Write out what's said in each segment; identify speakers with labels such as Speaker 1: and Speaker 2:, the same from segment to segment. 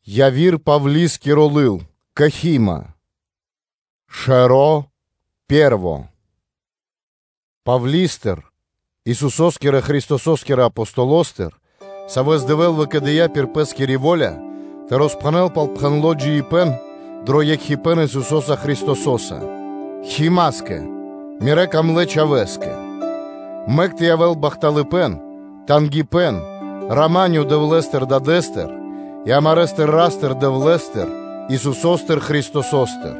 Speaker 1: Явир Павлиский ролыл, Кахима. Шеро перво. Павлистер, Исусоскера Христососкера апостолостер, савездевел векадея перпескери воля, те розпханел палпханлоджи и пен, дроек хипен Исусоса Христососа. Химаске, мирека млеча веске. Мек те явел бахталипен, тангипен, романю девлестер дадестер, и амарестер растер девлестер, Исусостер Христосостер.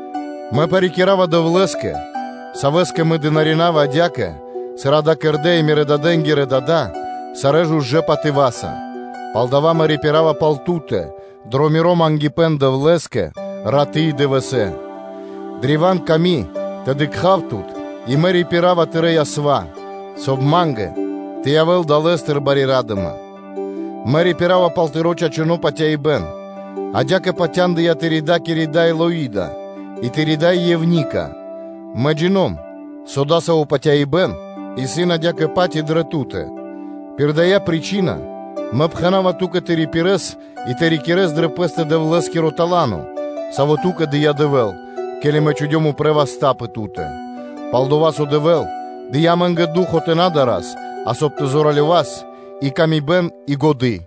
Speaker 1: Мы парикирава девлеске, савеске мы динаринава дяке, срада керде и миредаденгере дада, сарежу жепативаса. Палдава марипирава палтуте, дромиром ангипен девлеске, рати девесе. Дриван ками, тедикхавтут, и марипирава терея сва, собманге, те явел далестер барирадама. Марипирава палтироча чуну патяйбен, а дяке патянды я терида кирида Илоида, и терида Евника. Маджином, содаса у патяйбен, и сына дяке пати дретуте. Пердая причина, мапханава тука терипирес, и терикирес дрепесте девлески роталану, савотука дия девел, келе ме чудьому превастапы туте. Палдовас одевел, дия менге духоте надарас, а сопте зорали вас, и камибен, и годы.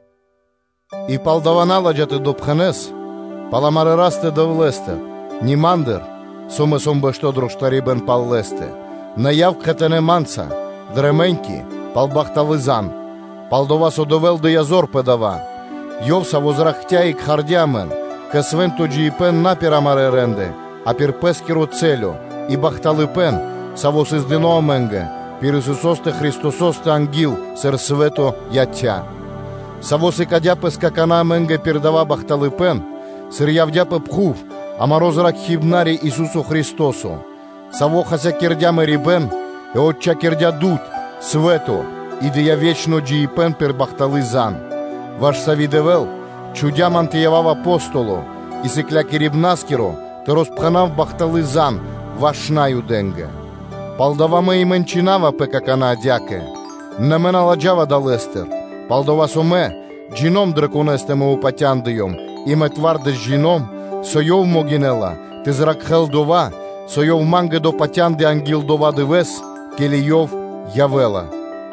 Speaker 1: И палдавана ладжате допханес, паламаре расте девлесте, нимандер, соме сомбе что дроштарибен паллесте, наяв кхетене манца, дременьки, палбахтализан, палдовас одовел де язор педава, йовса возрахтя и кхардямен, кесвен тоджи и пен напирамаре ренде, а перпескиро целю, и бахталипен, савос издено менге, пирисусосте Христососте ангил, сер свето ятя. Савоси кадяпе скакана менге пердава бахталипен, сер явдяпе пхув, а морозрак хибнари Исусу Христосу. Саво хася кирдяме рибен, и отча кирдя дут, свето, и де я вечно джиипен пер бахтализан. Ваш савидевел, чудяман те явав апостоло, и секля кирибнаскиро, те розпханав бахтализан, вашнаю денге. Палдаваме и менчинава пе какана дяке, не мена ладжава далестер, палдова соме, джином драконестеме упатяндыйом, и ме твардес джином, сойов могинела, те зракхел дова, сойов манге до патянды ангил дова девес, келиев явела.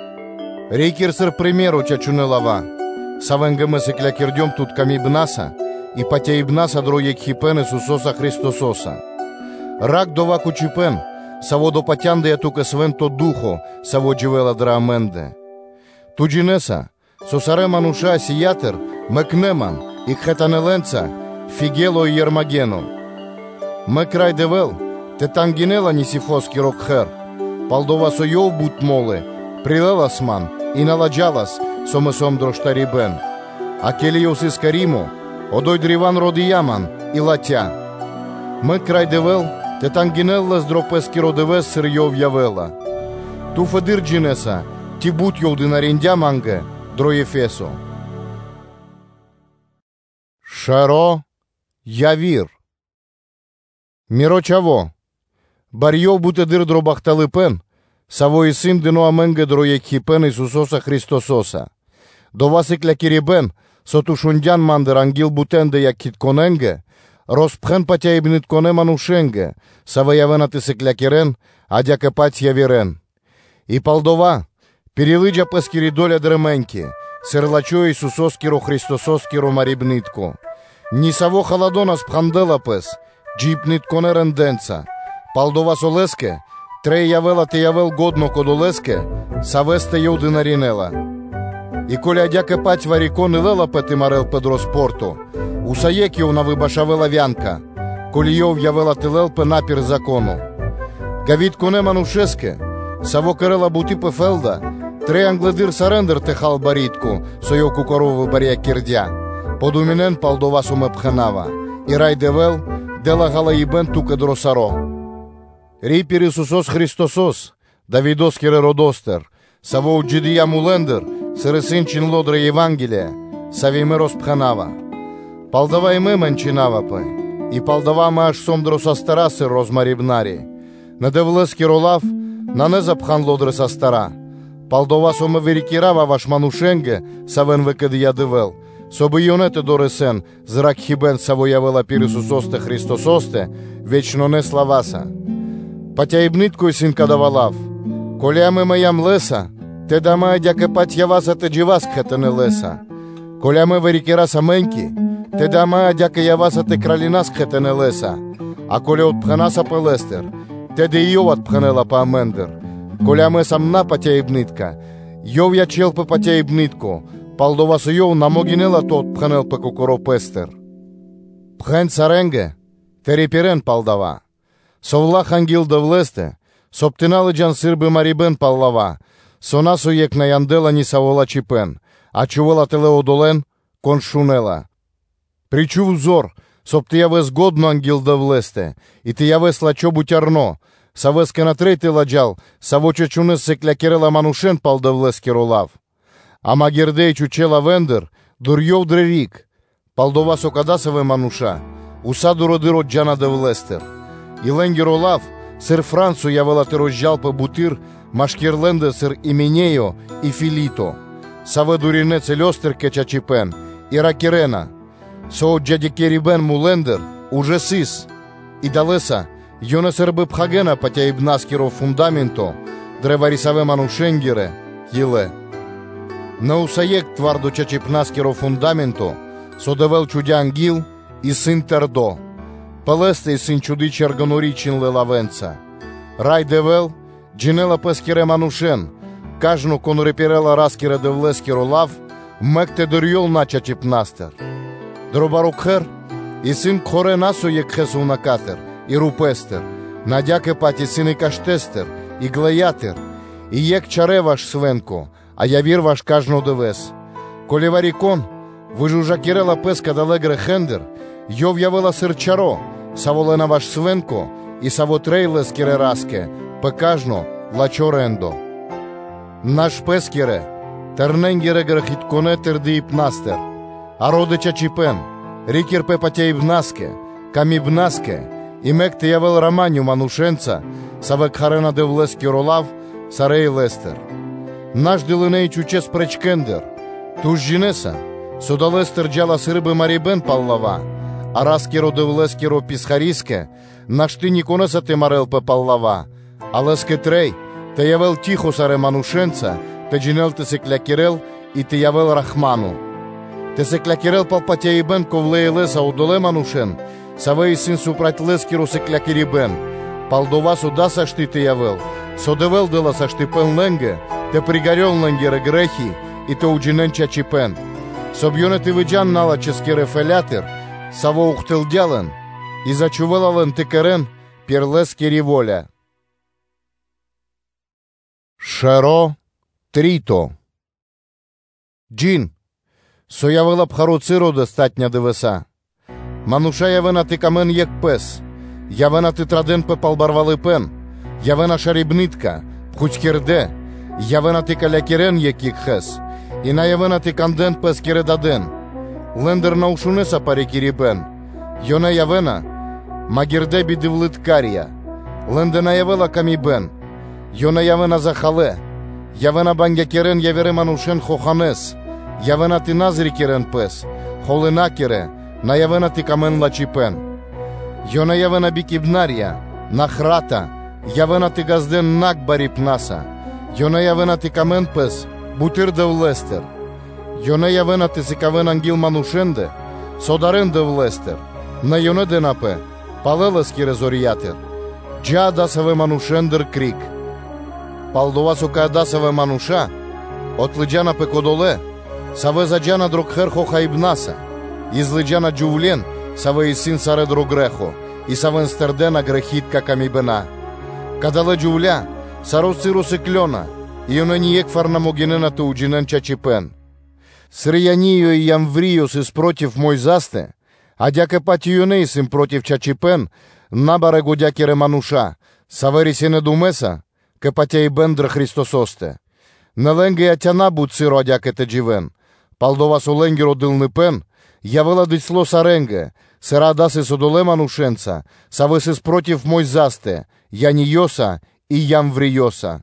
Speaker 1: Рейкерсер примеру чачунелава, савенгеме секля кирдем тут камибнаса, и патяибнаса дроек хипен Исусоса Христососа. Рак дова кучипен, саво до патянды я тука свенто духо, саво дживела драменде. Туджинеса, сосаре мануша сиятер, мекнеман, и кхетанеленца, фигело и ермагено. Мекрай девел, те тангинела нисифоски рокхер, палдова сойов бут моле, прилеласман, и наладжалас, сомесом дроштарибен. А келиос из Каримо, одой дриван родияман, и латя. Мекрай девел, те тангинелла с дропески родевес сырьев явела. Ту федир джинеса, ти бут йолды нариндя манге, дроефесо. Шаро явир. Мирочаво. Барьев буте дыр дробахталипен, саво и сын дено аменге дроек хипен Исусоса Христососа. До вас и клякирибен, сотушундян мандер ангил бутенде як китконенге, розпхен патяибнит коне манушенге, сава явенаты секлякирен, а дяке пать явирен. И палдова, перелыджа пескири доля дременьки, серлачо Исусоскиро Христососкиро марибнитко. Ни саво халадона спхандела пес, джипнит коне ренденца. Палдова солеске, трей явела те явел годно кодолеске, савесте йоди наринела. И коля дяке пать варикон и лела пети марел педроспорту, усаекио на выбашавела вянка, колиев явела телел пе напир закону. Гавит коне манушеске, саво керела бути пе фелда, трей англедир сарендер техал баритку, сойоку корову бария кирдя. Подуминен палдова суме пхенава, и рай девел, дела галаибен тука дросаро. Рипир Исусос Христосос, Давидоскере родостер, саво уджидия мулендер, сырысынчин лодре Евангелия, савиме роспхенава. Палдава и мы менчинава пе, и палдава мы аж сом дросастара сыр розмарибнари. На девлески ролав, на не запхан лодре састара. Палдова соме верикирава ваш манушенге, савен векед я девел, собы ионете доресен, зрак хибен саво явела Пирисусосте Христососте, вечно не славаса. Патяибниткой сын кадавалав, коляме моям леса, те дама дяке патьяваса те дживас кхетене леса. Коляме верикераса меньки, те дама дяке яваса те кралинас кхетене леса. А коля отпханаса пелестер, те де йов отпханела па амендер. Коляме самна патяибнитка, йов я челпе патяибнитко, палдовасо йов намогинела то отпханел пе кокоропестер. Пхен царенге, тереперен палдава. Совлах ангил довлесте, соптинали джан сирби марибен паллава, сонасо ек на яндела ни савола чипен, а чувала телеодолен кон шунела. Причу взор, соп ти явес годно ангил довлесте, и ти явес лачо бутярно, савеске на трети ладжал, саво чечунес секлякерела манушен пал довлеске ролав. А магердей чучела вендер, дурьев дрерик, палдова сокадасове мануша, усаду родиро джана довлестер. И ленгер олав, сыр Францу явела ты розжал по бутыр, машкерленде сыр именео и филито. Саве дурине целёстер кечачипен, и ракерена. Со джадикерибен мулендер, уже сис. И далеса, йоне сырбы пхагена патяибнаскеро фундаменто, древарисаве манушенгере, еле. На усаек твардо чачипнаскеро фундаменто, содевел чудя ангил и сын тердо. Пелесте и сын чуди черганоричен лелавенца. Рай девел, джинела пескере манушен, кажно конреперела раскере девлескеро лав, мекте дырьол нача чипнастер. Дробарукхер, и сын кхоре насо екхесу накатер, и рупестер, надяке пати сыны каштестер, и глаятер, и ек чаре ваш свенко, а явир ваш кажно девес. Колеварикон, выжужакерела песка далегре хендер, йов явела сырчаро, саволена ваш свенко, и савотрейле скере раске, пекажно лачорендо. Наш пескере, терненгере грехитконе терди и пнастер, а родича чипен, рикер пе патяибнаске, камибнаске, и мек те явел романю манушенца, савек харена девлески ролав, сарей лестер. Наш делиней чучес пречкендер, туж жинеса, судалестер джала сырбы марибен паллава, а раскеро девлескеро писхариске, наш ты никонеса те марел пе паллава, а леске трей, те явел тихо саре манушенца, те джинел те секлякерел и те явел рахману. Те секлякерел пал патяибен ковлее леса удоле манушен, савей сын супрать лескеро секлякерибен, палдова суда сашти те явел, содевел дела сашти пенленге, те пригорел ленгере грехи и те уджинен чачипен. Собьоне ты выджан нала ческере фелятер, саво ухтел дялен, и зачувала лен текерен перлески револя. Шеро трито. Джин, со явела пхаруциро достатня девеса. Мануша явена ты камен ек пес, явена ты траден пе палбарвалы пен, явена шарибнитка, пхучкерде, явена ты калякерен ек хес, и на явена ты канден пес кередаден. Лендер наушунеса пари кирибен, йона явена, магерде бидивлит кария, лендена явела камибен, йона явена захале, явена бангякерен явере манушен хоханес, явена ты назри керен пес, холена кере, на явена ты камен лачипен. Йона явена бикибнария, нахрата, явена ты газден накбари пнаса, йона явена ты камен пес, бутир девлестер. Йона явена ты сикавен ангил манушенде, содарен девлестер, на йоне денапе, палелески резориятер. Джа дасаве манушендер крик. Палдова сока дасаве мануша, отлиджана пе кодоле, саве заджана дрогхер хохаибнаса, излиджана джувлен, саве и син саре дрогрехо, и савен стердена грехитка камибена. Кадале джувля, саросциру секлена, и оне ниек фарнамогенена ту уджинен чачипен. Сриянио и ямврио сис против мой засте, а дяке патионей сим против чачипен, набаре годякере мануша, савери сене думеса, ке патяибен дре Христососте. Неленге атяна будь сиро адяке те дживен, палдова соленге родилни пен, явела дисло саренге, сера даси содоле манушенца, савесис против мой засте, яниоса и ямвриоса.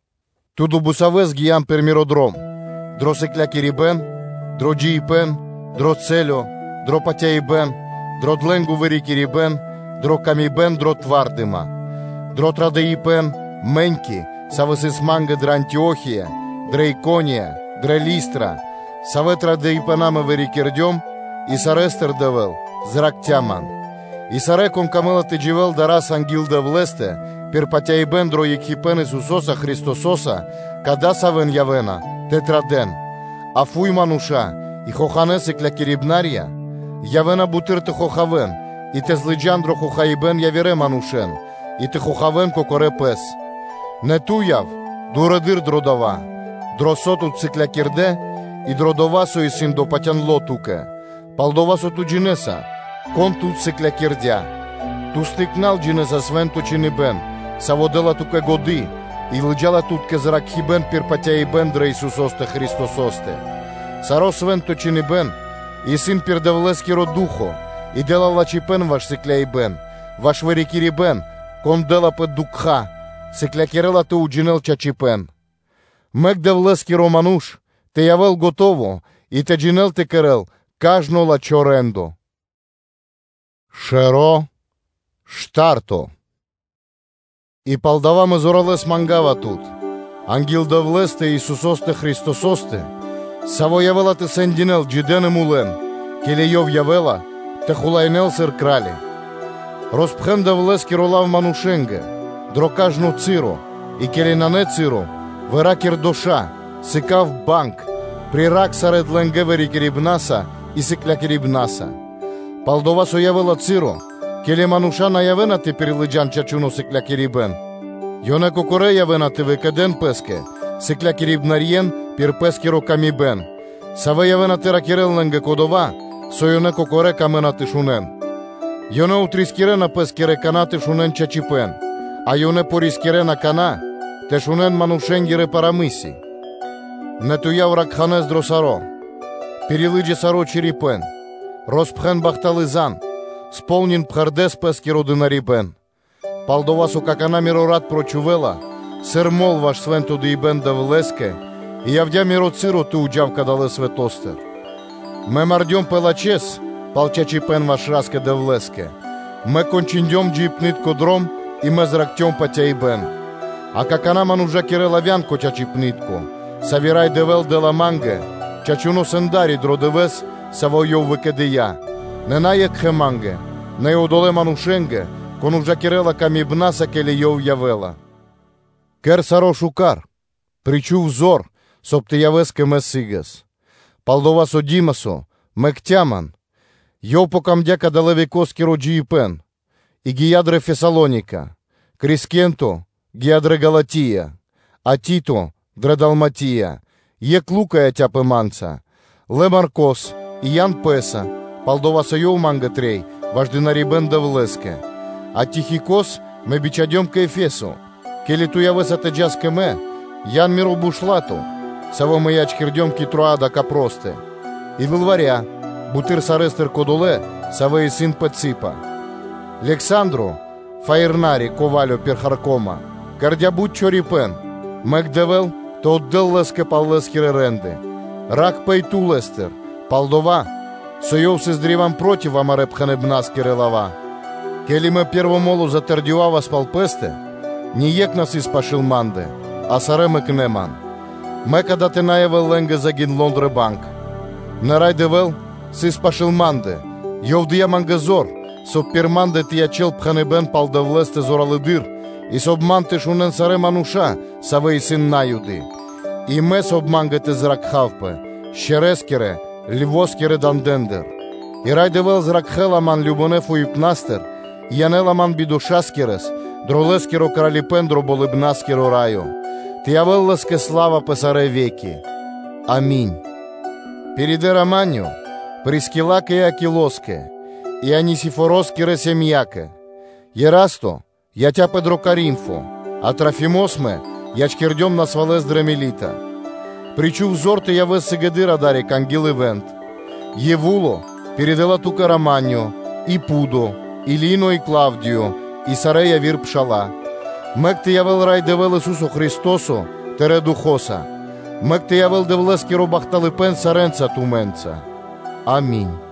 Speaker 1: Туду бусавес гиям пермиродром, дросекля кирибен, дроджи пен, дро цело, дро патяйбен, дро дленгу верикирибен, дро камибен, дро твардима, дро традеипен, меньки, савесисманга дра Антиохия, дра Икония, дра Листра, саве традеипенаме верикирдем, и сарестер давел, зрак тяман. И сареком камелате дживел дарас ангил да влесте, перпатяйбен дро екхипен Исусоса Христососа, када савен явена, тетраден. Афуй мануша, и хоханес и клякирибнария, явена бутырты хохавен, и те злыджандро хохаибен явере манушен, и те хохавен кокоре пес. Не туяв, дурадыр дродова, дросоту циклякирде, и дродовасо и син до патянло туке, палдовасо ту джинеса, кон тут циклякирдя, ту стикнал джинеса свенто чинибен, саводела туке годи, и лъджала тут кезрак хибен пирпатяйбен дра Исусосте Христососте. Саро свенто чинибен, и син пирдавлески родухо, и дела лачипен ваш секляйбен, ваш верикирибен, кон дела път дукха, секлякирела те уджинел чачипен. Мек давлески романуш, те явел готово, и те джинел те керел, кажно лачорендо. Шеро, штарто. И палдаваме зоралес мангава тут. Ангил давлесте Исусосте Христососте, саво явела те сендинел джидене мулен, келе йов явела, те хулайнел сер крали. Роспхен давлески ролав манушенге, дрокажно циро, и келе нане циро, веракер доша, сикав банк, прирак саред ленгевери керибнаса и сикля керибнаса. Палдова со явела циро, келе мануша наявена те перилыджан чачуно сикля керибен. Йоне кокоре явена те векаден песке, сикля керибнариен пир пескеро камибен. Саве явена те ракерел ленге кодова, со йоне кокоре камена те шунен. Йоне утрискире на пескере кана те шунен чачипен, а йоне порискире на кана, те шунен манушенгире парамиси. Не туяв ракханез дросаро, перилыджи саро чирипен, роспхен бахталызан, сполнин пхардес пески родинарибен. Палдовасо какана мирорад прочувела, сермол ваш свенто диибен да влеске, и явдя мироциро ту уджавка дали светостер. Ме мардьом пелачес, палчачи пен ваш раске да влеске. Ме кончиндьом джипнит кодром, и ме зрактьом патяйбен. А какана манужа кирелавян кочачи пнитко, савирай девел дела манге, чачуно сендари дродевес, саво йов векедея. Не наек хеманге, не одоле манушенге, конужа кирела камибнаса келе йов явела. Кер саро шукар, причу взор, соп те явеске месигас. Палдовасо димасо, мектяман, йов покамдяка далевикоски роджи пен, и гиядре Фесалоника, Крискенто, гиядре Галатия, а Тито, дре Далматия, ек лукая тяпе манца, ле Маркос, и Ян Песа, палдовасо йов манга трей, вождинарибен да влеске, а Тихикос ме бичадьом к Ефесу, келе ту явеса те джаске ме, Ян миру бушлату, саво ме ячкирдьом ки троада капросте, и вилваря, бутыр сарестер кодоле, саве и син Пеципа. Лександру, фаернари ковалю перхаркома, кардя будь чорипен, мек девел, то отдел леске паллескире ренде, рак пейту лестер, палдова, соёв се сдривам против амарепхане бнаскире лава. Кели ме перво молу затердюава спалпесте, ни ек нас испашил манде, а саре мек неман. Мека да те наявел ленге загин Лондре банк. Нарай девел, се испашил манде, йов дия мангазор, соб перманде тия чел пханебен пал да влесте зоралыдыр, и соб манте шунен саре мануша, саве и син наюди. И ме соб мангете зракхавпе, щерескере, львоскере дандендер. И рай девел зракхела ман любонефу и пнастер, янела ман бидушаскерес, дролескеро кралипендро болыбнаскеро райо. Тиявел леске слава песаре веки. Аминь. Переде романю, прискилаке и акилоске, и анисифороскере семьяке. Ерасто, я тя педро каримфо, а Трофимосме, я чкердем на свалес дремелита. Причу взор те явес сегедыра дарик ангел ивент. Евуло, передала тука романю, и Пудо, и Лино, и Клавдио, и Сарея вир пшала. Мек те явел рай девел Исусо Христосо, тере духоса. Мек те явел девлески робахталипен саренца туменца. Аминь.